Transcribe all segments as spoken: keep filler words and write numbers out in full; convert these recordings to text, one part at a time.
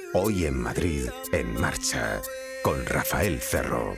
Hoy en Madrid, En Marcha, con Rafael Cerro.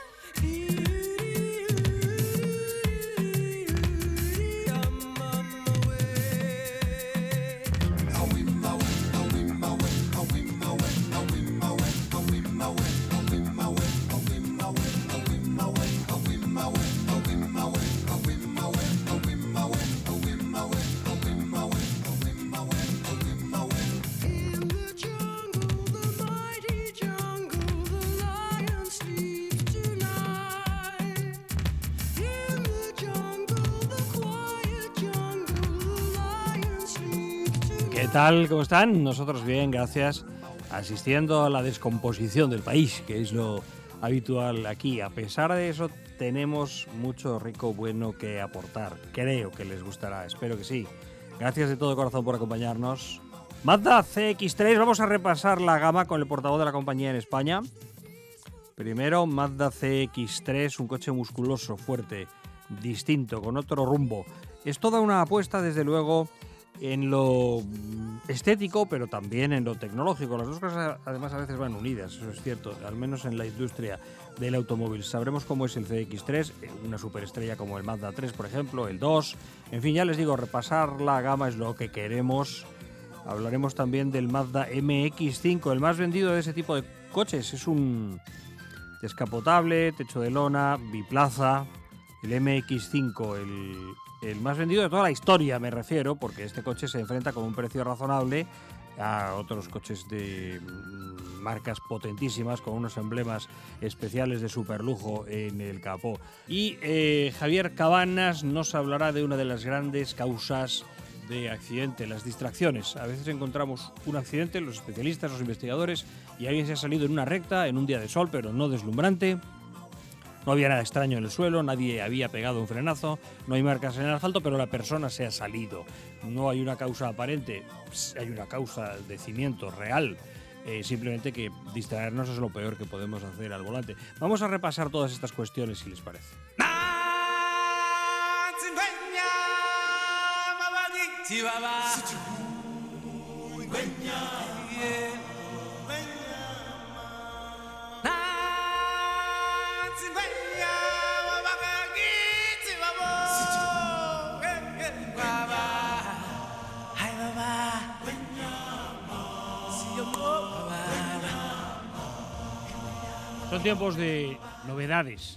¿Qué tal? ¿Cómo están? Nosotros bien, gracias. Asistiendo a la descomposición del país, que es lo habitual aquí. A pesar de eso, tenemos mucho rico bueno que aportar. Creo que les gustará, espero que sí. Gracias de todo corazón por acompañarnos. Mazda C X tres, vamos a repasar la gama con el portavoz de la compañía en España. Primero, Mazda C X tres, un coche musculoso, fuerte, distinto, con otro rumbo. Es toda una apuesta, desde luego, en lo estético, pero también en lo tecnológico. Las dos cosas, además, a veces van unidas, eso es cierto, al menos en la industria del automóvil. Sabremos cómo es el C X tres, una superestrella como el Mazda tres, por ejemplo, el dos. En fin, ya les digo, repasar la gama es lo que queremos. Hablaremos también del Mazda M X cinco, el más vendido de ese tipo de coches. Es un descapotable, techo de lona, biplaza. El M X cinco, el, el más vendido de toda la historia, me refiero, porque este coche se enfrenta con un precio razonable a otros coches de mm, marcas potentísimas, con unos emblemas especiales de superlujo en el capó. Y eh, Javier Cabanas nos hablará de una de las grandes causas de accidente, las distracciones. A veces encontramos un accidente, los especialistas, los investigadores, y alguien se ha salido en una recta, en un día de sol, pero no deslumbrante. No había nada extraño en el suelo, nadie había pegado un frenazo, no hay marcas en el asfalto, pero la persona se ha salido. No hay una causa aparente, hay una causa de cimiento real. Eh, simplemente que distraernos es lo peor que podemos hacer al volante. Vamos a repasar todas estas cuestiones, si les parece. Son tiempos de novedades,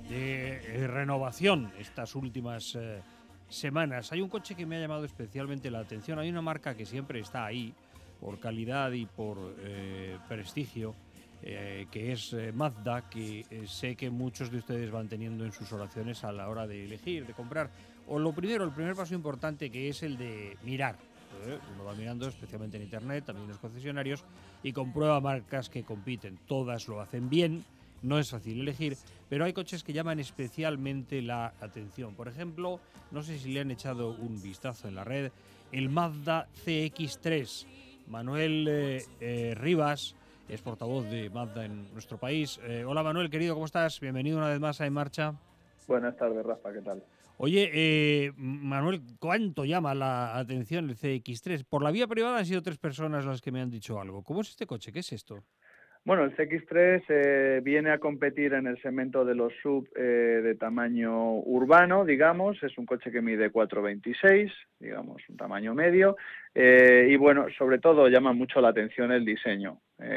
de renovación estas últimas eh, semanas. Hay un coche que me ha llamado especialmente la atención. Hay una marca que siempre está ahí por calidad y por eh, prestigio, eh, que es eh, Mazda, que eh, sé que muchos de ustedes van teniendo en sus oraciones a la hora de elegir, de comprar. O lo primero, el primer paso importante, que es el de mirar. ¿eh? Uno va mirando, especialmente en internet, también en los concesionarios, y comprueba marcas que compiten. Todas lo hacen bien, no es fácil elegir, pero hay coches que llaman especialmente la atención. Por ejemplo, no sé si le han echado un vistazo en la red, el Mazda C X tres. Manuel eh, eh, Rivas es portavoz de Mazda en nuestro país. Eh, hola Manuel, querido, ¿cómo estás? Bienvenido una vez más a En Marcha. Buenas tardes, Rafa, ¿qué tal? Oye, eh, Manuel, ¿cuánto llama la atención el C X tres? Por la vía privada han sido tres personas las que me han dicho algo. ¿Cómo es este coche? ¿Qué es esto? Bueno, el C X tres eh, viene a competir en el segmento de los sub eh, de tamaño urbano, digamos. Es un coche que mide cuatro veintiséis, digamos, un tamaño medio. Eh, y bueno, sobre todo llama mucho la atención el diseño.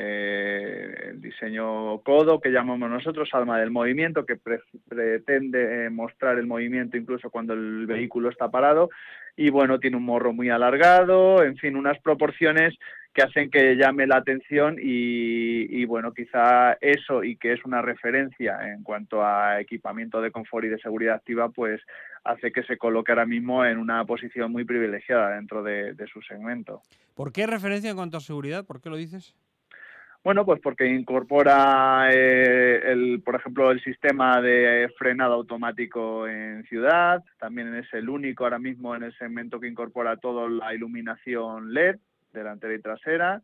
Eh, el diseño codo, que llamamos nosotros, alma del movimiento, que pre pretende mostrar el movimiento incluso cuando el vehículo está parado. Y bueno, tiene un morro muy alargado, en fin, unas proporciones que hacen que llame la atención y, y bueno, quizá eso, y que es una referencia en cuanto a equipamiento de confort y de seguridad activa, pues hace que se coloque ahora mismo en una posición muy privilegiada dentro de, de su segmento. ¿Por qué referencia en cuanto a seguridad? ¿Por qué lo dices? Bueno, pues porque incorpora, eh, el, por ejemplo, el sistema de frenado automático en ciudad. También es el único ahora mismo en el segmento que incorpora toda la iluminación L E D, delantera y trasera.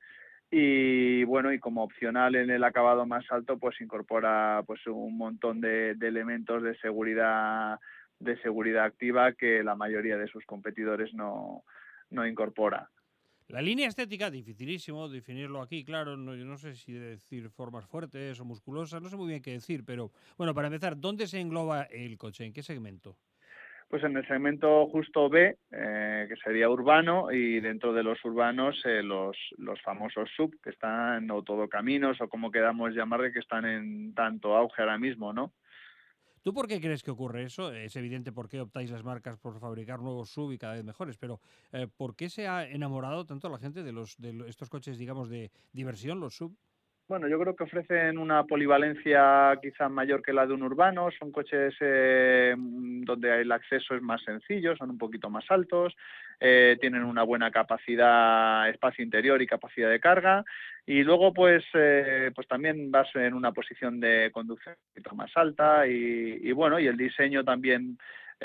Y bueno, y como opcional en el acabado más alto, pues incorpora pues un montón de, de elementos de seguridad de seguridad activa que la mayoría de sus competidores no, no incorpora. La línea estética, dificilísimo definirlo aquí, claro, no, yo no sé si decir formas fuertes o musculosas, no sé muy bien qué decir, pero bueno, para empezar, ¿dónde se engloba el coche? ¿En qué segmento? Pues en el segmento justo B, eh, que sería urbano, y dentro de los urbanos eh, los, los famosos sub, que están, o todocaminos, o como queramos llamarle, que están en tanto auge ahora mismo, ¿no? ¿Tú por qué crees que ocurre eso? Es evidente por qué optáis las marcas por fabricar nuevos sub y cada vez mejores, pero eh, ¿por qué se ha enamorado tanto la gente de los de lo- estos coches, digamos, de diversión, los sub? Bueno, yo creo que ofrecen una polivalencia quizás mayor que la de un urbano. Son coches eh, donde el acceso es más sencillo, son un poquito más altos, eh, tienen una buena capacidad, espacio interior y capacidad de carga. Y luego, pues, eh, pues también vas en una posición de conducción un poquito más alta y, y bueno, y el diseño también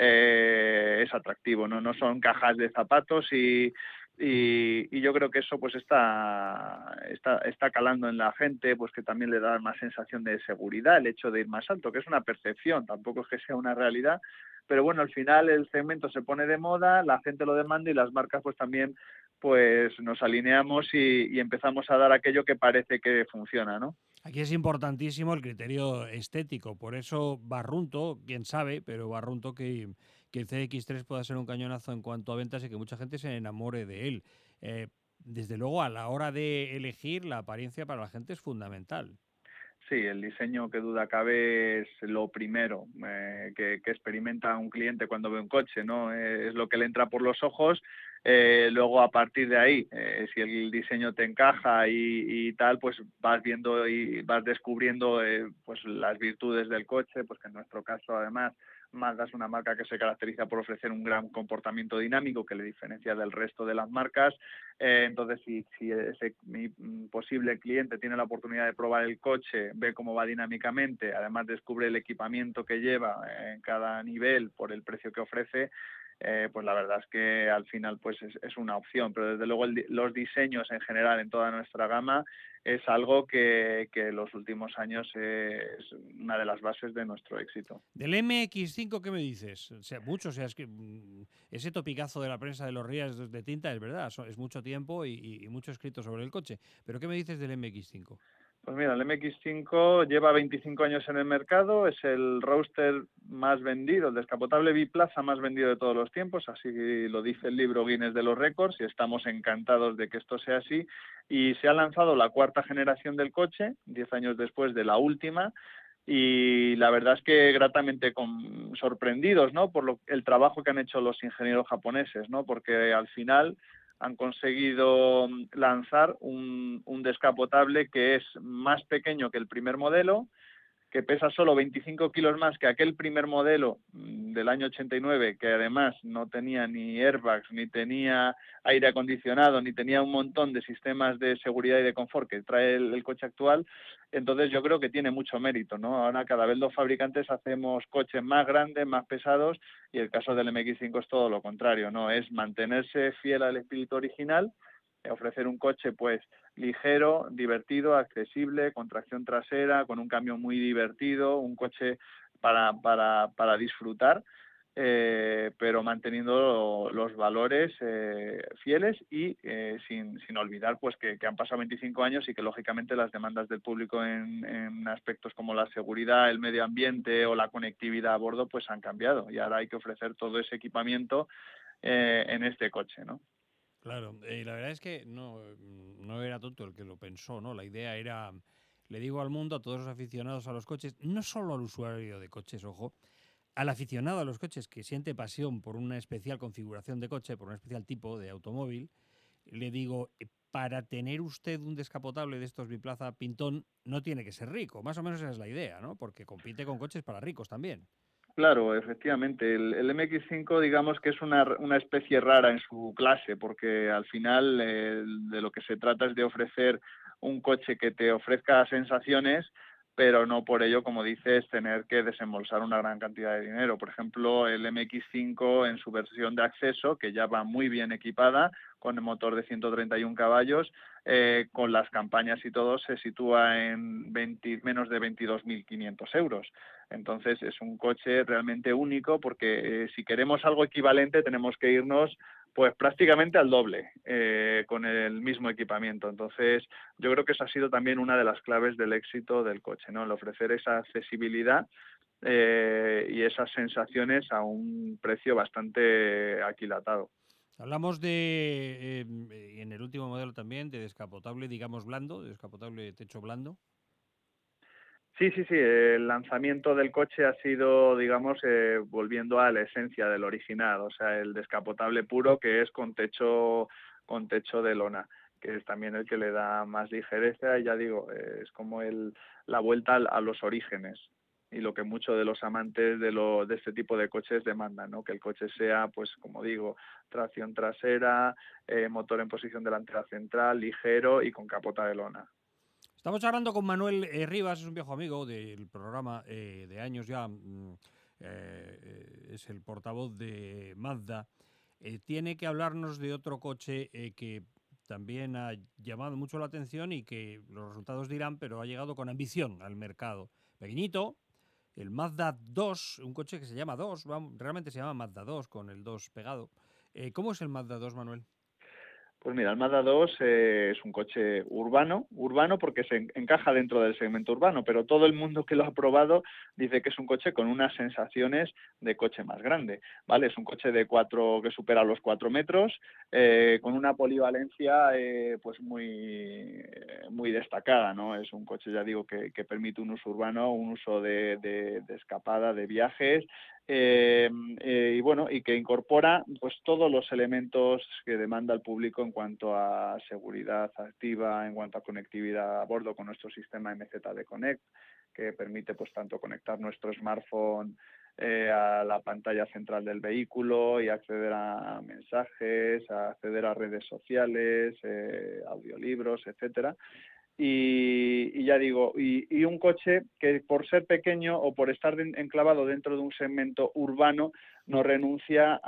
eh, es atractivo, ¿no? No son cajas de zapatos y y, y yo creo que eso pues está, está, está calando en la gente, pues que también le da más sensación de seguridad el hecho de ir más alto, que es una percepción, tampoco es que sea una realidad, pero bueno, al final el segmento se pone de moda, la gente lo demanda y las marcas pues también pues nos alineamos y, y empezamos a dar aquello que parece que funciona, ¿no? Aquí es importantísimo el criterio estético, por eso barrunto, quién sabe, pero barrunto que, que el C X tres pueda ser un cañonazo en cuanto a ventas y que mucha gente se enamore de él. Eh, desde luego, a la hora de elegir, la apariencia para la gente es fundamental. Sí, el diseño que duda cabe es lo primero eh, que, que experimenta un cliente cuando ve un coche, ¿no? Eh, es lo que le entra por los ojos. Eh, luego, a partir de ahí, eh, si el diseño te encaja y, y tal, pues vas viendo y vas descubriendo eh, pues las virtudes del coche, pues que en nuestro caso, además, Mazda es una marca que se caracteriza por ofrecer un gran comportamiento dinámico que le diferencia del resto de las marcas. Eh, entonces, si, si ese mi posible cliente tiene la oportunidad de probar el coche, ve cómo va dinámicamente, además descubre el equipamiento que lleva en cada nivel por el precio que ofrece, eh, pues la verdad es que al final pues es, es una opción. Pero desde luego el, los diseños en general en toda nuestra gama es algo que, que en los últimos años es una de las bases de nuestro éxito. Del M X cinco, ¿qué me dices? O sea, mucho, o sea, es que mm, ese topicazo de la prensa de los rías de tinta es verdad, so- es mucho tiempo y, y- y mucho escrito sobre el coche. Pero ¿qué me dices del M X cinco? Pues mira, el M X cinco lleva veinticinco años en el mercado, es el roadster más vendido, el descapotable biplaza más vendido de todos los tiempos, así lo dice el libro Guinness de los récords y estamos encantados de que esto sea así. Y se ha lanzado la cuarta generación del coche, diez años después de la última, y la verdad es que gratamente con, sorprendidos, ¿no? Por lo, el trabajo que han hecho los ingenieros japoneses, ¿no? Porque al final han conseguido lanzar un, un descapotable que es más pequeño que el primer modelo, que pesa solo veinticinco kilos más que aquel primer modelo del año ochenta y nueve, que además no tenía ni airbags, ni tenía aire acondicionado, ni tenía un montón de sistemas de seguridad y de confort que trae el, el coche actual. Entonces yo creo que tiene mucho mérito, ¿no? Ahora cada vez los fabricantes hacemos coches más grandes, más pesados, y el caso del M X cinco es todo lo contrario, ¿no? Es mantenerse fiel al espíritu original, ofrecer un coche pues ligero, divertido, accesible, con tracción trasera, con un cambio muy divertido, un coche para, para, para disfrutar, eh, pero manteniendo los valores eh, fieles y eh, sin, sin olvidar pues que, que han pasado veinticinco años y que lógicamente las demandas del público en, en aspectos como la seguridad, el medio ambiente o la conectividad a bordo pues han cambiado y ahora hay que ofrecer todo ese equipamiento eh, en este coche, ¿no? Claro, eh, la verdad es que no, mm, no era tonto el que lo pensó, ¿no? La idea era, le digo al mundo, a todos los aficionados a los coches, no solo al usuario de coches, ojo, al aficionado a los coches que siente pasión por una especial configuración de coche, por un especial tipo de automóvil, le digo, eh, para tener usted un descapotable de estos biplaza Pintón, no tiene que ser rico. Más o menos esa es la idea, ¿no? Porque compite con coches para ricos también. Claro, efectivamente. El, el M X cinco, digamos que es una, una especie rara en su clase, porque al final eh, de lo que se trata es de ofrecer un coche que te ofrezca sensaciones, pero no por ello, como dices, tener que desembolsar una gran cantidad de dinero. Por ejemplo, el M X cinco en su versión de acceso, que ya va muy bien equipada, con el motor de ciento treinta y uno caballos, eh, con las campañas y todo, se sitúa en veinte, menos de veintidós mil quinientos euros. Entonces es un coche realmente único porque eh, si queremos algo equivalente tenemos que irnos Pues prácticamente al doble, eh, con el mismo equipamiento. Entonces, yo creo que esa ha sido también una de las claves del éxito del coche, ¿no? El ofrecer esa accesibilidad eh, y esas sensaciones a un precio bastante aquilatado. Hablamos de, eh, en el último modelo también, de descapotable, digamos, blando, de descapotable de techo blando. Sí, sí, sí. El lanzamiento del coche ha sido, digamos, eh, volviendo a la esencia del original, o sea, el descapotable puro, que es con techo, con techo de lona, que es también el que le da más ligereza. Y ya digo, eh, es como el, la vuelta al- a los orígenes y lo que muchos de los amantes de, lo, de este tipo de coches demandan, ¿no? Que el coche sea, pues, como digo, tracción trasera, eh, motor en posición delantera central, ligero y con capota de lona. Estamos hablando con Manuel eh, Rivas, es un viejo amigo del programa eh, de años ya, mm, eh, eh, es el portavoz de Mazda. Eh, tiene que hablarnos de otro coche eh, que también ha llamado mucho la atención y que los resultados dirán, pero ha llegado con ambición al mercado. Pequeñito, el Mazda dos, un coche que se llama dos, vamos, realmente se llama Mazda dos con el dos pegado. Eh, ¿Cómo es el Mazda dos, Manuel? Pues mira, el Mazda dos eh, es un coche urbano, urbano porque se en- encaja dentro del segmento urbano, pero todo el mundo que lo ha probado dice que es un coche con unas sensaciones de coche más grande, ¿vale? Es un coche de cuatro que supera los cuatro metros, eh, con una polivalencia eh, pues muy, eh, muy destacada, ¿no? Es un coche, ya digo, que, que permite un uso urbano, un uso de, de, de escapada, de viajes, eh, eh, y bueno, y que incorpora pues todos los elementos que demanda el público en cuanto a seguridad activa, en cuanto a conectividad a bordo con nuestro sistema M Z D Connect, que permite pues tanto conectar nuestro smartphone eh, a la pantalla central del vehículo y acceder a mensajes, a acceder a redes sociales, eh, audiolibros, etcétera. Y, y ya digo, y, y un coche que por ser pequeño o por estar de, enclavado dentro de un segmento urbano no renuncia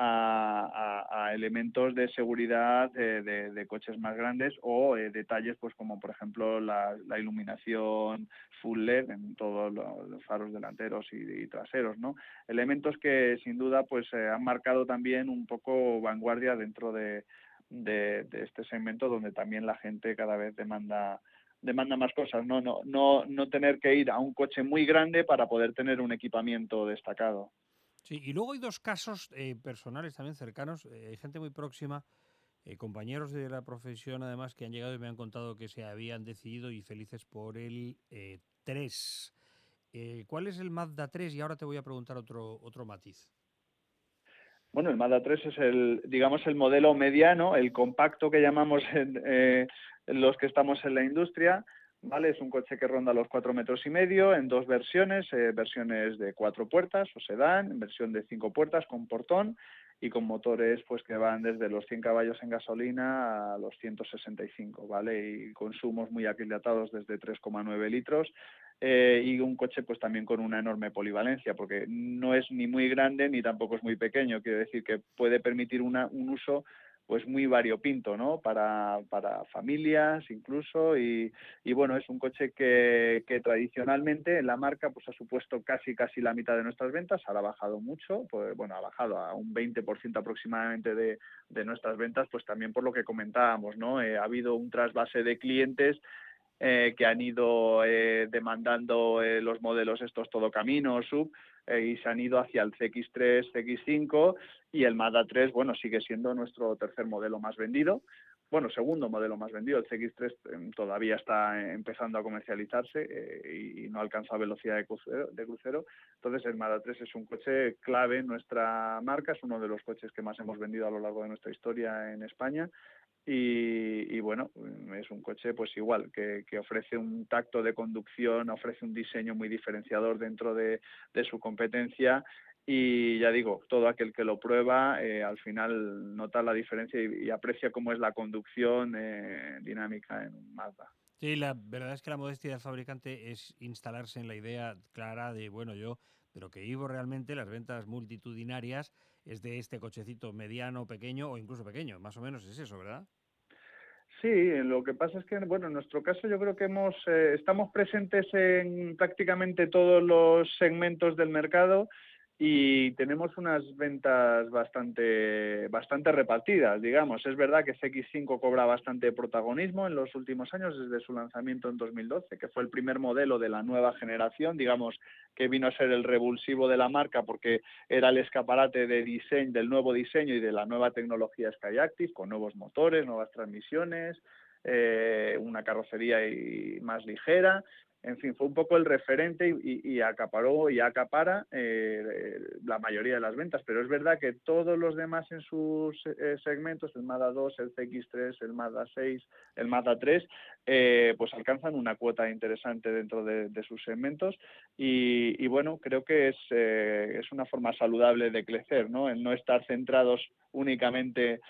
a, a, a elementos de seguridad de, de, de coches más grandes o eh, detalles pues como por ejemplo la, la iluminación full L E D en todos los faros delanteros y, y traseros, ¿no? Elementos que sin duda pues eh, han marcado también un poco vanguardia dentro de, de, de este segmento donde también la gente cada vez demanda demanda más cosas, no, no, no, no tener que ir a un coche muy grande para poder tener un equipamiento destacado. Sí, y luego hay dos casos eh, personales también cercanos, eh, hay gente muy próxima, eh, compañeros de la profesión además que han llegado y me han contado que se habían decidido y felices por el eh, tres. Eh, ¿Cuál es el Mazda tres? Y ahora te voy a preguntar otro, otro matiz. Bueno, el Mazda tres es el, digamos, el modelo mediano, el compacto que llamamos en, eh, los que estamos en la industria, ¿vale? Es un coche que ronda los cuatro metros y medio en dos versiones, eh, versiones de cuatro puertas o sedán, en versión de cinco puertas con portón y con motores pues que van desde los cien caballos en gasolina a los ciento sesenta y cinco, ¿vale? Y consumos muy aquilatados desde tres coma nueve litros. Eh, y un coche pues también con una enorme polivalencia, porque no es ni muy grande ni tampoco es muy pequeño, quiero decir que puede permitir una, un uso pues muy variopinto, ¿no? Para, para familias incluso y, y bueno, es un coche que, que tradicionalmente en la marca pues ha supuesto casi casi la mitad de nuestras ventas, ahora ha bajado mucho, pues bueno, ha bajado a un veinte por ciento aproximadamente de, de nuestras ventas, pues también por lo que comentábamos, ¿no? Eh, ha habido un trasvase de clientes eh, que han ido eh, demandando eh, los modelos estos todo camino, sub, eh, y se han ido hacia el C X tres, C X cinco y el Mazda tres, bueno, sigue siendo nuestro tercer modelo más vendido. Bueno, segundo modelo más vendido, el C X tres eh, todavía está eh, empezando a comercializarse eh, y, y no alcanza velocidad de crucero, de crucero. Entonces el Mazda tres es un coche clave en nuestra marca, es uno de los coches que más hemos vendido a lo largo de nuestra historia en España. Y, y bueno, es un coche pues igual, que, que ofrece un tacto de conducción, ofrece un diseño muy diferenciador dentro de, de su competencia y ya digo, todo aquel que lo prueba eh, al final nota la diferencia y, y aprecia cómo es la conducción eh, dinámica en un Mazda. Sí, la verdad es que la modestia del fabricante es instalarse en la idea clara de, bueno, yo, pero que vivo realmente las ventas multitudinarias es de este cochecito mediano, pequeño o incluso pequeño, más o menos es eso, ¿verdad? Sí, lo que pasa es que, bueno, en nuestro caso yo creo que hemos eh, estamos presentes en prácticamente todos los segmentos del mercado y tenemos unas ventas bastante bastante repartidas, digamos. Es verdad que C X cinco cobra bastante protagonismo en los últimos años, desde su lanzamiento en dos mil doce, que fue el primer modelo de la nueva generación, digamos, que vino a ser el revulsivo de la marca porque era el escaparate de diseño, del nuevo diseño y de la nueva tecnología Skyactiv, con nuevos motores, nuevas transmisiones, eh, una carrocería y más ligera. En fin, fue un poco el referente y, y, y acaparó y acapara eh, la mayoría de las ventas, pero es verdad que todos los demás en sus eh, segmentos, el Mazda dos, el C X tres, el Mazda seis, el Mazda tres, eh, pues alcanzan una cuota interesante dentro de, de sus segmentos y, y bueno, creo que es, eh, es una forma saludable de crecer, ¿no? En no estar centrados únicamente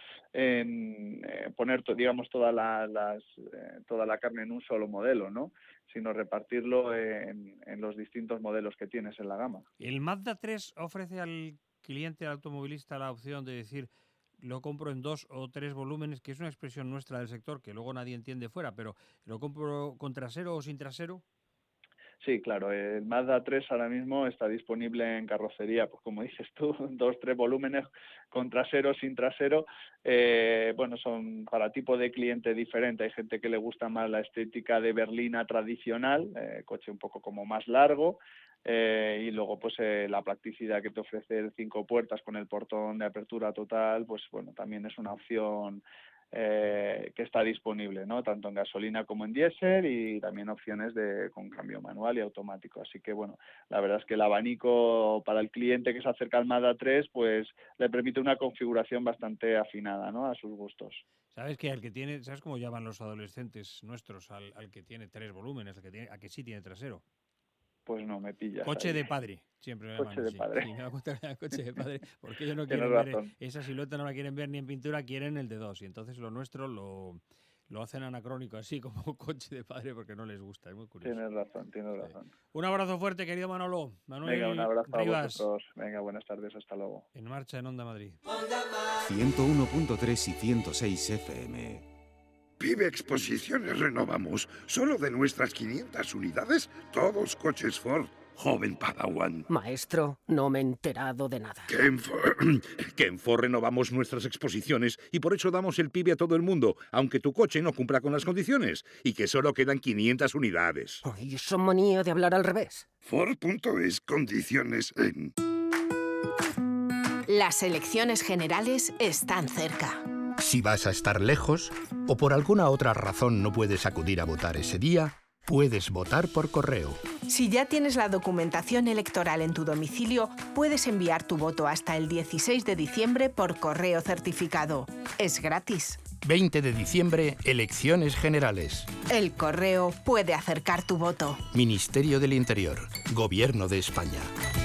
en eh, poner, digamos, toda la, las, eh, toda la carne en un solo modelo, ¿no? Sino repartirlo en, en los distintos modelos que tienes en la gama. ¿El Mazda tres ofrece al cliente, al automovilista, la opción de decir lo compro en dos o tres volúmenes, que es una expresión nuestra del sector que luego nadie entiende fuera, pero lo compro con trasero o sin trasero? Sí, claro, el Mazda tres ahora mismo está disponible en carrocería, pues como dices tú, dos, tres volúmenes con trasero, sin trasero. Eh, bueno, son para tipo de cliente diferente. Hay gente que le gusta más la estética de berlina tradicional, eh, coche un poco como más largo, eh, y luego pues eh, la practicidad que te ofrece el cinco puertas con el portón de apertura total, pues bueno, también es una opción Eh, que está disponible, ¿no? Tanto en gasolina como en diésel y también opciones de con cambio manual y automático. Así que, bueno, la verdad es que el abanico para el cliente que se acerca al Mazda tres, pues le permite una configuración bastante afinada, ¿no? A sus gustos. ¿Sabes que al que tiene, sabes cómo llaman los adolescentes nuestros al, al que tiene tres volúmenes, al que tiene, a que sí tiene trasero? Pues no, me pillas. Coche ahí. de padre, siempre lo llaman Coche de así. padre. Sí, me da cuenta que era coche de padre, porque ellos no Tienes quieren ver razón. esa silueta, no la quieren ver ni en pintura, quieren el de dos. Y entonces lo nuestro lo, lo hacen anacrónico, así como coche de padre, porque no les gusta, es muy curioso. Tienes razón, tienes Sí. razón. Un abrazo fuerte, querido Manolo. Manuel Venga, un abrazo Rivas. a vosotros. Venga, buenas tardes, hasta luego. En marcha en Onda Madrid. ciento uno punto tres y ciento seis F M. Pibe Exposiciones renovamos. Solo de nuestras quinientas unidades, todos coches Ford. Joven Padawan. Maestro, no me he enterado de nada. Que en, Ford, que en Ford renovamos nuestras exposiciones y por eso damos el pibe a todo el mundo, aunque tu coche no cumpla con las condiciones, y que solo quedan quinientas unidades. Ay, son manía de hablar al revés. Ford punto es, condiciones en... Las elecciones generales están cerca. Si vas a estar lejos o por alguna otra razón no puedes acudir a votar ese día, puedes votar por correo. Si ya tienes la documentación electoral en tu domicilio, puedes enviar tu voto hasta el dieciséis de diciembre por correo certificado. Es gratis. veinte de diciembre, elecciones generales. El correo puede acercar tu voto. Ministerio del Interior, Gobierno de España.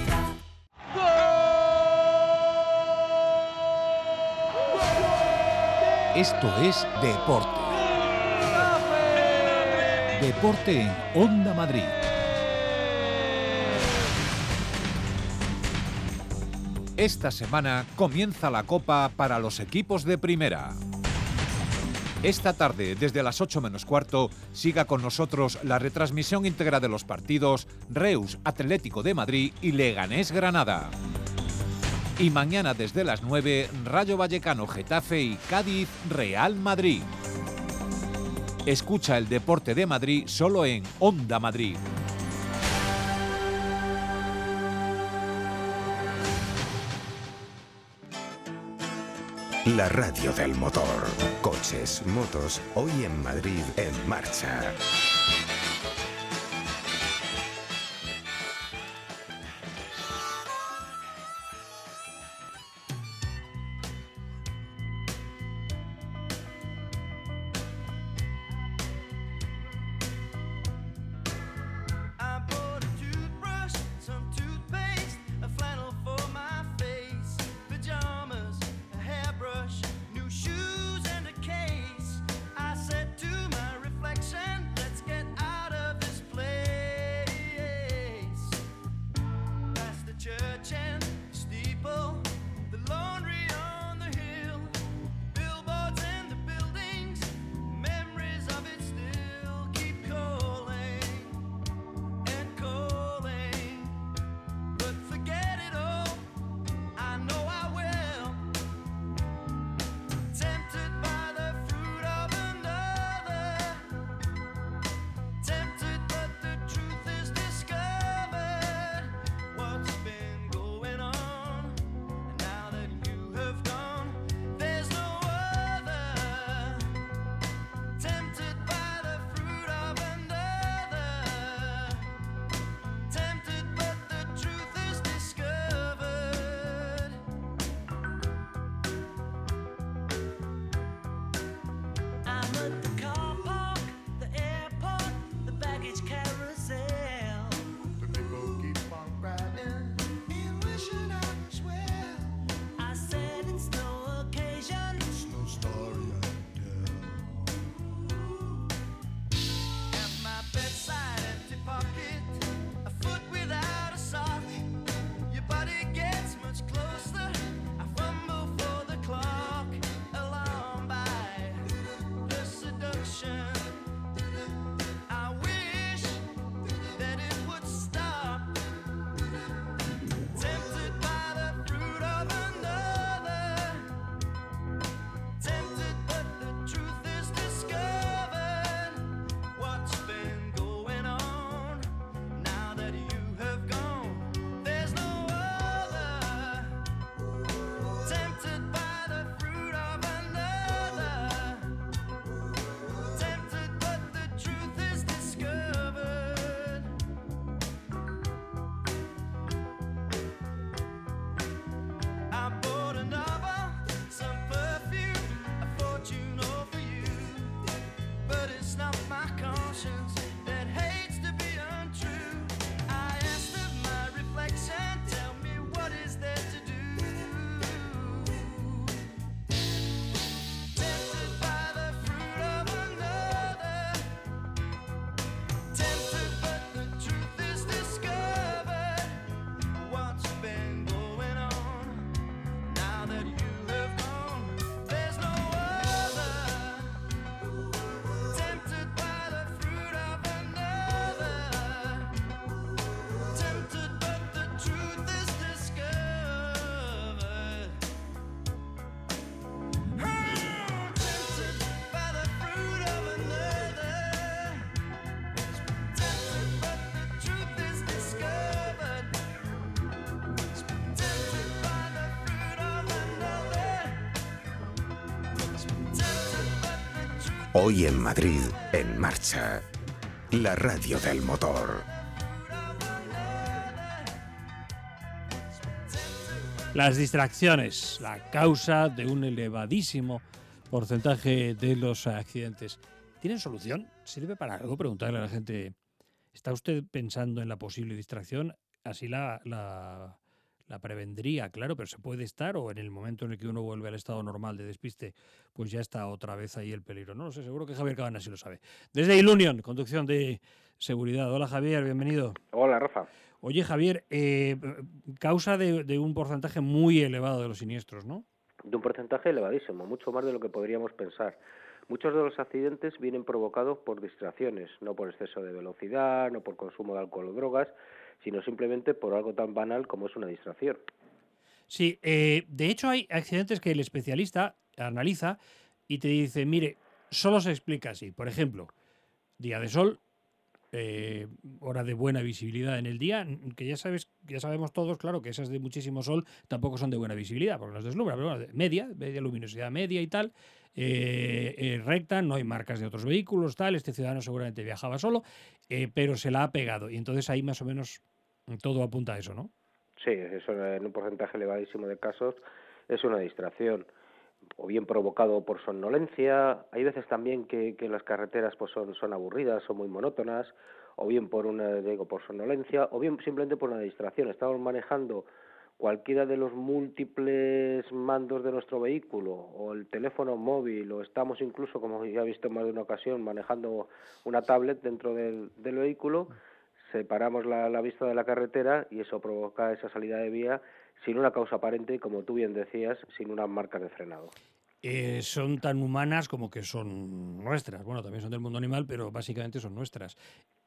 Esto es Deporte. Deporte en Onda Madrid. Esta semana comienza la Copa para los equipos de primera. Esta tarde, desde las ocho menos cuarto, siga con nosotros la retransmisión íntegra de los partidos Reus Atlético de Madrid y Leganés Granada. Y mañana desde las nueve, Rayo Vallecano Getafe y Cádiz Real Madrid. Escucha el Deporte de Madrid solo en Onda Madrid. La radio del motor. Coches, motos, hoy en Madrid en marcha. Get out. Hoy en Madrid, En Marcha. La radio del motor. Las distracciones, la causa de un elevadísimo porcentaje de los accidentes. ¿Tienen solución? ¿Sirve para algo? Preguntarle a la gente, ¿está usted pensando en la posible distracción? Así la, la, la prevendría, claro, pero se puede estar, o en el momento en el que uno vuelve al estado normal de despiste, pues ya está otra vez ahí el peligro. No lo sé, seguro que Javier Cabana sí lo sabe. Desde Ilunion, conducción de seguridad. Hola Javier, bienvenido. Hola Rafa. Oye Javier, eh, causa de, de un porcentaje muy elevado de los siniestros, ¿no? De un porcentaje elevadísimo, mucho más de lo que podríamos pensar. Muchos de los accidentes vienen provocados por distracciones, no por exceso de velocidad, no por consumo de alcohol o drogas, sino simplemente por algo tan banal como es una distracción. Sí, eh, de hecho hay accidentes que el especialista analiza y te dice, mire, solo se explica así. Por ejemplo, día de sol, eh, hora de buena visibilidad en el día, que ya sabes, ya sabemos todos, claro, que esas de muchísimo sol tampoco son de buena visibilidad, porque nos deslumbra, pero bueno, media, media luminosidad media y tal, eh, eh, recta, no hay marcas de otros vehículos, tal, este ciudadano seguramente viajaba solo, eh, pero se la ha pegado, y entonces ahí más o menos todo apunta a eso, ¿no? Sí, eso en un porcentaje elevadísimo de casos es una distracción, o bien provocado por somnolencia. Hay veces también que, que las carreteras pues son, son aburridas, son muy monótonas, o bien por una digo por somnolencia, o bien simplemente por una distracción. Estamos manejando cualquiera de los múltiples mandos de nuestro vehículo, o el teléfono móvil, o estamos incluso, como ya he visto en más de una ocasión, manejando una tablet dentro del, del vehículo, separamos la, la vista de la carretera y eso provoca esa salida de vía sin una causa aparente, como tú bien decías, sin unas marcas de frenado. Eh, son tan humanas como que son nuestras. Bueno, también son del mundo animal, pero básicamente son nuestras.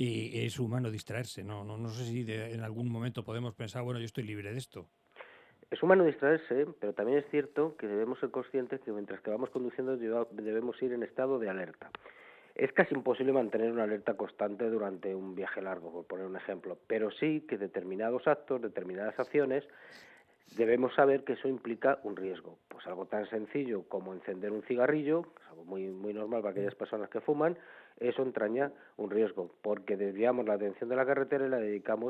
Y es humano distraerse, ¿no? No, no sé si de, en algún momento podemos pensar, bueno, yo estoy libre de esto. Es humano distraerse, pero también es cierto que debemos ser conscientes que mientras que vamos conduciendo debemos ir en estado de alerta. Es casi imposible mantener una alerta constante durante un viaje largo, por poner un ejemplo, pero sí que determinados actos, determinadas acciones, debemos saber que eso implica un riesgo. Pues algo tan sencillo como encender un cigarrillo, es algo muy, muy normal para aquellas personas que fuman, eso entraña un riesgo, porque desviamos la atención de la carretera y la dedicamos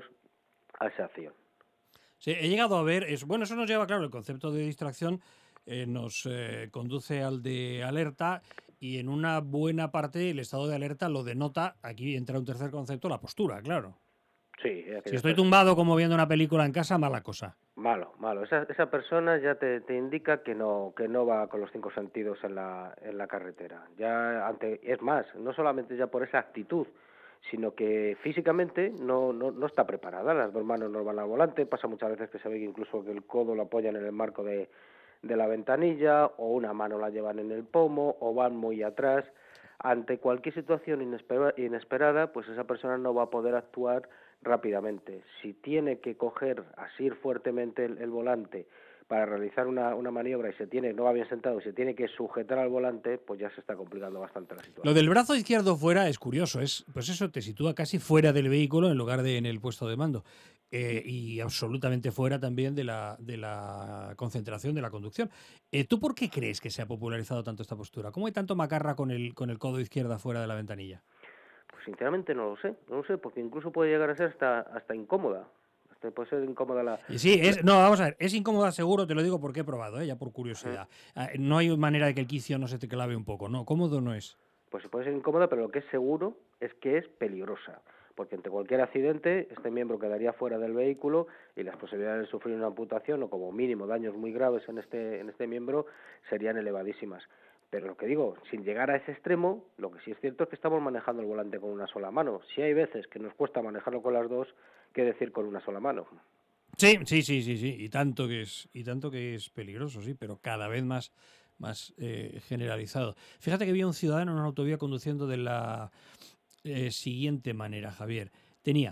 a esa acción. Sí, he llegado a ver, es, bueno, eso nos lleva, claro, el concepto de distracción eh, nos eh, conduce al de alerta, y en una buena parte el estado de alerta lo denota, aquí entra un tercer concepto, la postura, claro. Sí, si estoy tumbado como viendo una película en casa, mala cosa. Malo, malo. Esa, esa persona ya te, te indica que no que no va con los cinco sentidos en la en la carretera. Ya ante es más, no solamente ya por esa actitud, sino que físicamente no, no, no está preparada. Las dos manos no van al volante. Pasa muchas veces que se ve que incluso que el codo lo apoyan en el marco de, de la ventanilla, o una mano la llevan en el pomo, o van muy atrás. Ante cualquier situación inesperada, inesperada, pues esa persona no va a poder actuar rápidamente. Si tiene que coger, asir fuertemente el, el volante para realizar una, una maniobra y se tiene, no va bien sentado, y se tiene que sujetar al volante, pues ya se está complicando bastante la situación. Lo del brazo izquierdo fuera es curioso, es pues eso te sitúa casi fuera del vehículo en lugar de en el puesto de mando, eh, y absolutamente fuera también de la, de la concentración de la conducción. Eh, ¿Tú por qué crees que se ha popularizado tanto esta postura? ¿Cómo hay tanto macarra con el, con el codo izquierda fuera de la ventanilla? Pues sinceramente no lo sé, no lo sé, porque incluso puede llegar a ser hasta, hasta incómoda. Hasta puede ser incómoda la... Sí, es, no, vamos a ver, es incómoda seguro, te lo digo porque he probado, ¿eh? Ya por curiosidad. Uh-huh. No hay manera de que el quicio no se te clave un poco, ¿no? Cómodo no es. Pues puede ser incómoda, pero lo que es seguro es que es peligrosa, porque ante cualquier accidente este miembro quedaría fuera del vehículo y las posibilidades de sufrir una amputación o como mínimo daños muy graves en este, en este miembro serían elevadísimas. Pero lo que digo, sin llegar a ese extremo, lo que sí es cierto es que estamos manejando el volante con una sola mano. Si hay veces que nos cuesta manejarlo con las dos, ¿qué decir con una sola mano? Sí, sí, sí, sí, sí, y tanto que es, y tanto que es peligroso, sí, pero cada vez más, más eh, generalizado. Fíjate que había un ciudadano en una autovía conduciendo de la eh, siguiente manera, Javier. Tenía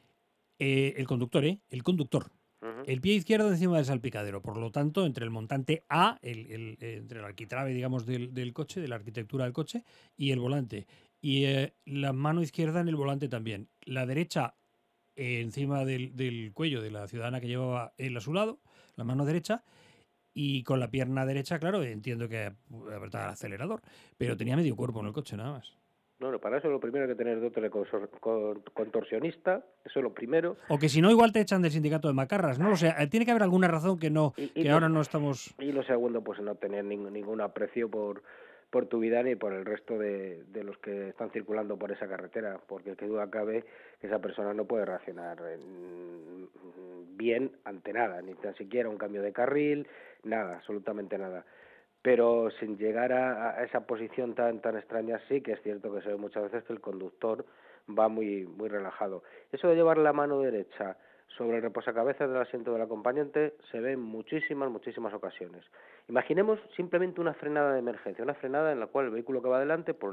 eh, el conductor, ¿eh? El conductor. El pie izquierdo encima del salpicadero, por lo tanto, entre el montante A, el, el, entre el arquitrabe, digamos, del, del coche, de la arquitectura del coche, y el volante. Y eh, la mano izquierda en el volante también. La derecha eh, encima del, del cuello de la ciudadana que llevaba él a su lado, la mano derecha, y con la pierna derecha, claro, entiendo que apretaba el acelerador, pero tenía medio cuerpo en el coche nada más. Bueno, para eso lo primero hay que tener dote de consor- con- contorsionista, eso es lo primero. O que si no, igual te echan del sindicato de macarras, no lo sé. Tiene que haber alguna razón que no, Y, y que lo, ahora no estamos... y lo segundo, pues no tener ningún, ningún aprecio por, por tu vida ni por el resto de, de los que están circulando por esa carretera, porque que duda cabe que esa persona no puede reaccionar en- bien ante nada, ni tan siquiera un cambio de carril, nada, absolutamente nada. Pero sin llegar a, a esa posición tan tan extraña, sí que es cierto que se ve muchas veces que el conductor va muy muy relajado. Eso de llevar la mano derecha sobre el reposacabezas del asiento del acompañante se ve en muchísimas, muchísimas ocasiones. Imaginemos simplemente una frenada de emergencia, una frenada en la cual el vehículo que va adelante, por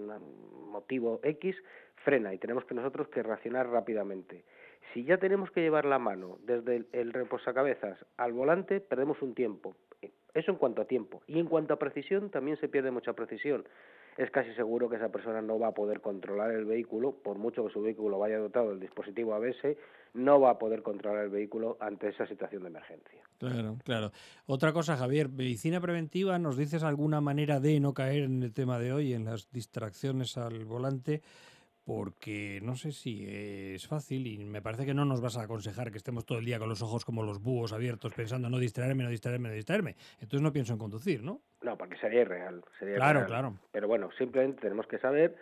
un motivo X, frena y tenemos que nosotros que reaccionar rápidamente. Si ya tenemos que llevar la mano desde el, el reposacabezas al volante, perdemos un tiempo. Eso en cuanto a tiempo. Y en cuanto a precisión, también se pierde mucha precisión. Es casi seguro que esa persona no va a poder controlar el vehículo, por mucho que su vehículo vaya dotado del dispositivo A B S, no va a poder controlar el vehículo ante esa situación de emergencia. Claro, claro. Otra cosa, Javier, medicina preventiva, ¿nos dices alguna manera de no caer en el tema de hoy, en las distracciones al volante? Porque no sé si es fácil y me parece que no nos vas a aconsejar que estemos todo el día con los ojos como los búhos abiertos pensando no distraerme, no distraerme, no distraerme. Entonces no pienso en conducir, ¿no? No, porque sería irreal. Sería Claro, irreal. claro. Pero bueno, simplemente tenemos que saber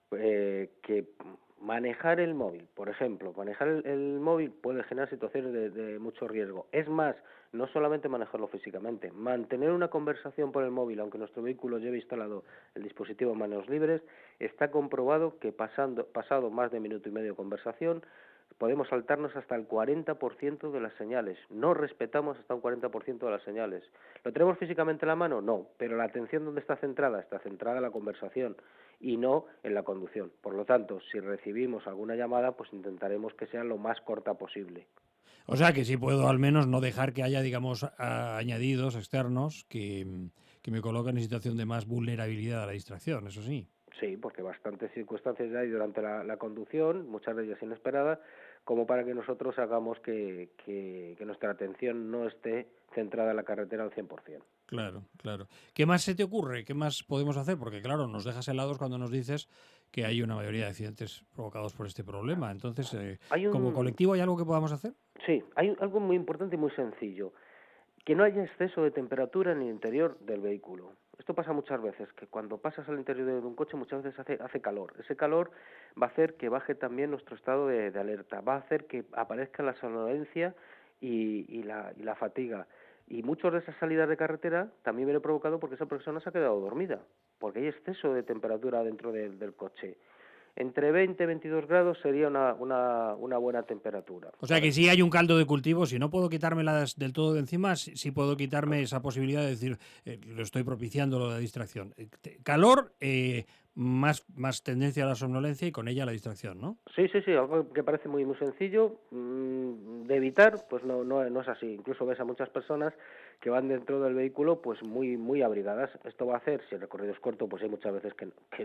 eh, que manejar el móvil, por ejemplo, manejar el, el móvil puede generar situaciones de, de mucho riesgo. Es más, no solamente manejarlo físicamente, mantener una conversación por el móvil, aunque nuestro vehículo lleve instalado el dispositivo manos libres, está comprobado que pasando, pasado más de minuto y medio de conversación, podemos saltarnos hasta el cuarenta por ciento de las señales. No respetamos hasta un cuarenta por ciento de las señales. ¿Lo tenemos físicamente en la mano? No, pero la atención ¿dónde está centrada? Está centrada en la conversación y no en la conducción. Por lo tanto, si recibimos alguna llamada, pues intentaremos que sea lo más corta posible. O sea que sí puedo al menos no dejar que haya, digamos, a, añadidos externos que, que me colocan en situación de más vulnerabilidad a la distracción, eso sí. Sí, porque bastantes circunstancias hay durante la, la conducción, muchas de ellas inesperadas, como para que nosotros hagamos que, que, que nuestra atención no esté centrada en la carretera al cien por ciento. Claro, claro. ¿Qué más se te ocurre? ¿Qué más podemos hacer? Porque claro, nos dejas helados cuando nos dices que hay una mayoría de accidentes provocados por este problema. Entonces, eh, Hay un... ¿como colectivo hay algo que podamos hacer? Sí, hay algo muy importante y muy sencillo. Que no haya exceso de temperatura en el interior del vehículo. Esto pasa muchas veces, que cuando pasas al interior de un coche muchas veces hace, hace calor. Ese calor va a hacer que baje también nuestro estado de, de alerta, va a hacer que aparezca la somnolencia y, y, la, y la fatiga. Y muchas de esas salidas de carretera también viene provocado porque esa persona se ha quedado dormida, porque hay exceso de temperatura dentro de, del coche. Entre veinte y veintidós grados sería una, una, una buena temperatura. O sea que si hay un caldo de cultivo, si no puedo quitármelas del todo de encima, sí, sí puedo quitarme esa posibilidad de decir, eh, lo estoy propiciando lo de la distracción. Eh, calor, eh, más, más tendencia a la somnolencia y con ella a la distracción, ¿no? Sí, sí, sí, algo que parece muy muy sencillo mmm, de evitar, pues no, no, no es así. Incluso ves a muchas personas que van dentro del vehículo pues muy muy abrigadas. Esto va a hacer, si el recorrido es corto, pues hay muchas veces que, que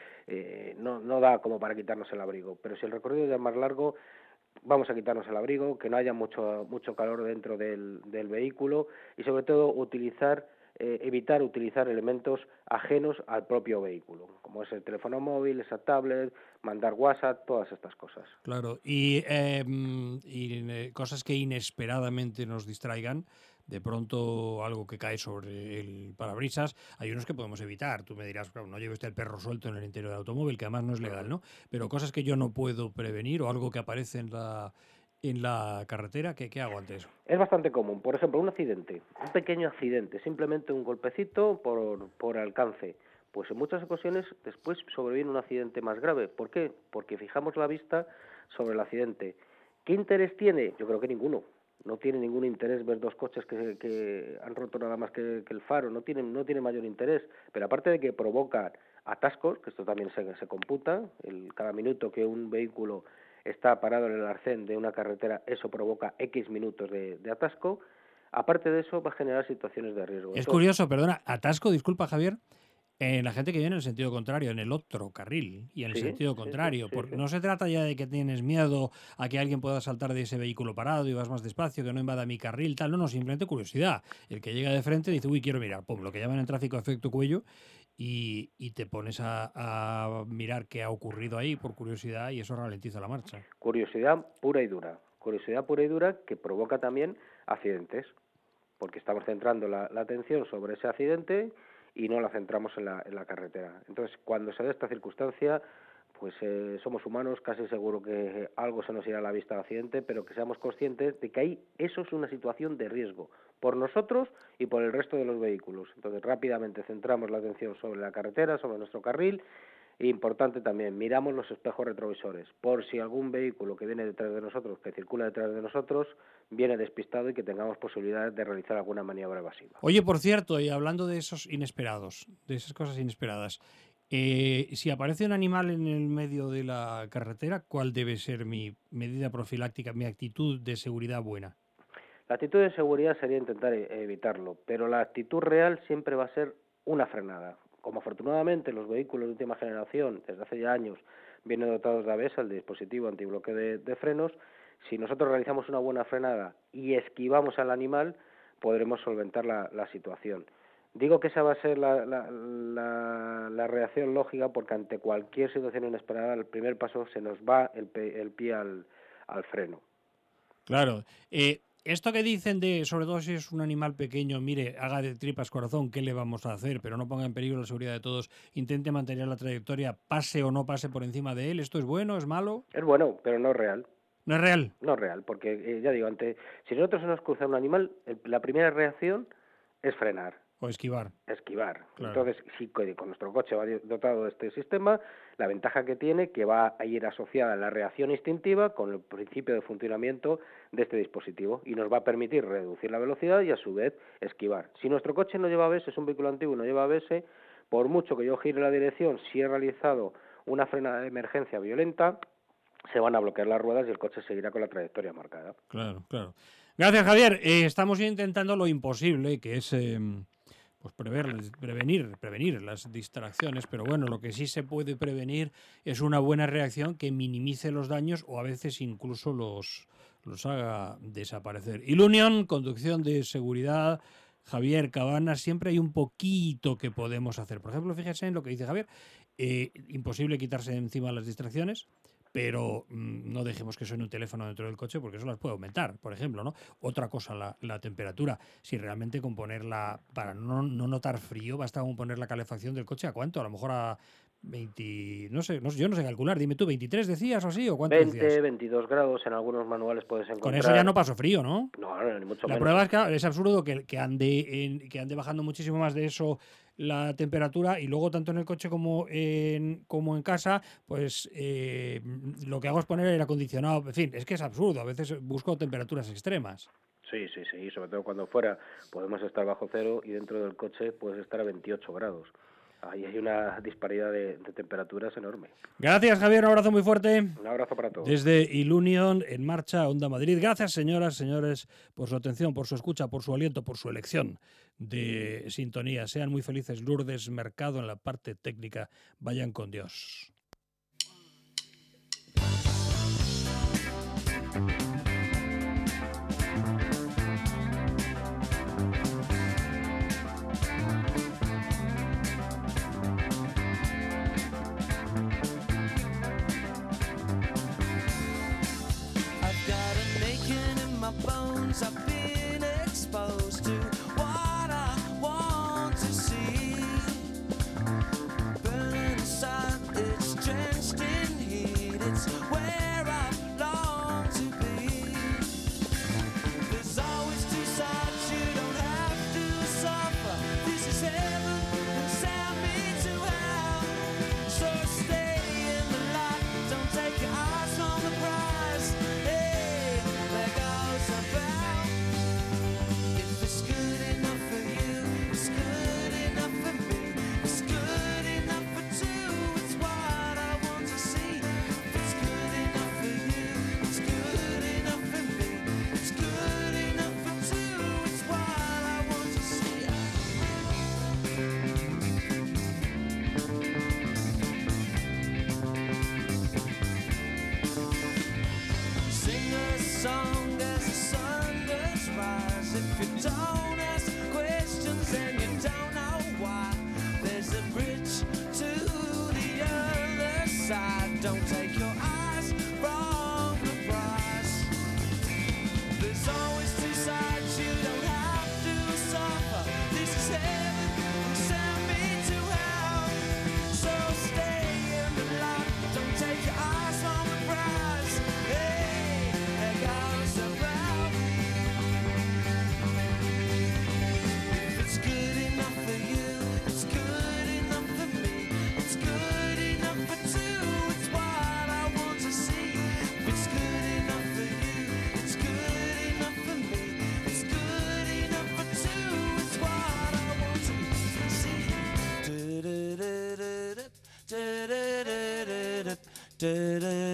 eh, no, no da como para quitarnos el abrigo. Pero si el recorrido es más largo, vamos a quitarnos el abrigo, que no haya mucho mucho calor dentro del, del vehículo y sobre todo utilizar Eh, evitar utilizar elementos ajenos al propio vehículo, como es el teléfono móvil, esa tablet, mandar WhatsApp, todas estas cosas. Claro, y, eh, y eh, cosas que inesperadamente nos distraigan, de pronto algo que cae sobre el parabrisas, hay unos que podemos evitar. Tú me dirás, claro, no lleve usted el perro suelto en el interior del automóvil, que además no es legal, ¿no? Pero cosas que yo no puedo prevenir o algo que aparece en la... en la carretera, ¿qué, qué hago ante eso? Es bastante común. Por ejemplo, un accidente, un pequeño accidente, simplemente un golpecito por, por alcance. Pues en muchas ocasiones después sobreviene un accidente más grave. ¿Por qué? Porque fijamos la vista sobre el accidente. ¿Qué interés tiene? Yo creo que ninguno. No tiene ningún interés ver dos coches que, que han roto nada más que, que el faro. No tiene, no tiene mayor interés. Pero aparte de que provoca atascos, que esto también se, se computa, el, cada minuto que un vehículo está parado en el arcén de una carretera, eso provoca X minutos de, de atasco. Aparte de eso, va a generar situaciones de riesgo. Es Entonces, curioso, perdona, atasco, disculpa Javier, En la gente que viene en el sentido contrario, en el otro carril y en el Sí, sentido sí, contrario. sí, sí, Porque sí. no se trata ya de que tienes miedo a que alguien pueda saltar de ese vehículo parado y vas más despacio, que no invada mi carril, tal. No, no, simplemente curiosidad. El que llega de frente dice, uy, quiero mirar, pum, lo que llaman en tráfico efecto cuello, y, y te pones a, a mirar qué ha ocurrido ahí por curiosidad y eso ralentiza la marcha. Curiosidad pura y dura. Curiosidad pura y dura que provoca también accidentes, porque estamos centrando la, la atención sobre ese accidente y no la centramos en la, en la carretera. Entonces, cuando se da esta circunstancia, pues eh, somos humanos, casi seguro que algo se nos irá a la vista de accidente, pero que seamos conscientes de que ahí eso es una situación de riesgo, por nosotros y por el resto de los vehículos. Entonces, rápidamente centramos la atención sobre la carretera, sobre nuestro carril. Importante también, miramos los espejos retrovisores, por si algún vehículo que viene detrás de nosotros, que circula detrás de nosotros, viene despistado y que tengamos posibilidades de realizar alguna maniobra evasiva. Oye, por cierto, y hablando de esos inesperados, de esas cosas inesperadas, eh, si aparece un animal en el medio de la carretera, ¿cuál debe ser mi medida profiláctica, mi actitud de seguridad buena? La actitud de seguridad sería intentar evitarlo, pero la actitud real siempre va a ser una frenada. Como afortunadamente los vehículos de última generación, desde hace ya años, vienen dotados de A B S, el dispositivo antibloqueo de, de frenos, si nosotros realizamos una buena frenada y esquivamos al animal, podremos solventar la, la situación. Digo que esa va a ser la, la, la, la reacción lógica porque ante cualquier situación inesperada, el primer paso se nos va el, pe, el pie al, al freno. Claro. Eh, Esto que dicen de, sobre todo si es un animal pequeño, mire, haga de tripas corazón, ¿qué le vamos a hacer? Pero no ponga en peligro la seguridad de todos, intente mantener la trayectoria, pase o no pase por encima de él. ¿Esto es bueno, es malo? Es bueno, pero no es real. ¿No es real? No es real, porque eh, ya digo, ante, si nosotros se nos cruza un animal, el, la primera reacción es frenar. O esquivar. Esquivar. Claro. Entonces, si con nuestro coche va dotado de este sistema, la ventaja que tiene que va a ir asociada a la reacción instintiva con el principio de funcionamiento de este dispositivo y nos va a permitir reducir la velocidad y a su vez esquivar. Si nuestro coche no lleva A B S, es un vehículo antiguo y no lleva A B S, por mucho que yo gire la dirección, si he realizado una frenada de emergencia violenta, se van a bloquear las ruedas y el coche seguirá con la trayectoria marcada. Claro, claro. Gracias, Javier. Eh, estamos intentando lo imposible, que es eh, pues prever, prevenir, prevenir las distracciones, pero bueno, lo que sí se puede prevenir es una buena reacción que minimice los daños o a veces incluso los, los haga desaparecer. Ilunion, conducción de seguridad, Javier Cabanas, siempre hay un poquito que podemos hacer. Por ejemplo, fíjese en lo que dice Javier, eh, imposible quitarse de encima las distracciones, pero mmm, no dejemos que suene un teléfono dentro del coche porque eso las puede aumentar, por ejemplo, ¿no? Otra cosa, la, la temperatura. Si realmente con ponerla, para no, no notar frío, basta con poner la calefacción del coche, ¿a cuánto? A lo mejor a veinte, no sé, no sé, yo no sé calcular, dime tú, ¿veintitrés decías o así? ¿O cuánto veinte, decías? veintidós grados, en algunos manuales puedes encontrar. Con eso ya no paso frío, ¿no? No, no, ni mucho la menos. prueba es que es absurdo que, que, ande en, que ande bajando muchísimo más de eso la temperatura y luego tanto en el coche como en, como en casa, pues eh, lo que hago es poner el aire acondicionado. En fin, es que es absurdo. A veces busco temperaturas extremas. Sí, sí, sí. Sobre todo cuando fuera podemos estar bajo cero y dentro del coche puedes estar a veintiocho grados. Ahí hay una disparidad de, de temperaturas enorme. Gracias, Javier. Un abrazo muy fuerte. Un abrazo para todos. Desde Ilunion, en marcha, Onda Madrid. Gracias, señoras, señores, por su atención, por su escucha, por su aliento, por su elección de sintonía. Sean muy felices. Lourdes Mercado en la parte técnica. Vayan con Dios. I've been exposed to what I want to see. Burn inside, it's drenched in heat. It's where I long to be. There's always two sides, you don't have to suffer. This is heaven, and send me to hell. So stay in the light, don't take your eyes on the prize. Hey, there goes a bell. It's good enough for two, it's what I want to see. If it's good Don't take your eyes from the prize. There's always two sides, you don't have to suffer. This is heaven, send me to hell. So stay in the light, don't take your eyes from the prize. Hey, there goes the bell. If it's good enough for you, it's good enough for me. It's good enough for two, it's what I want to see. If it's good enough for you, it's good enough for me. It's good enough for two, it's what I want to see. Du-du-du-du-du, du-du-du-du-du, du-du-du-du-du.